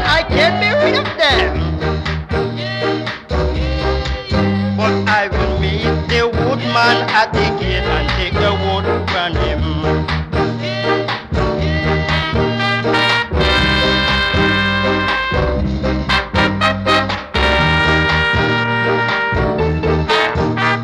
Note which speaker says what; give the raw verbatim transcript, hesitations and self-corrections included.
Speaker 1: I can't be rid of them. But I will meet the woodman at the gate and take the wood from him.